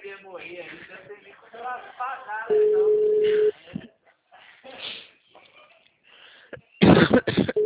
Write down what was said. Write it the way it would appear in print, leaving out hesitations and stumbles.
ia morrer aí, deve ter visto com ela apagada, então.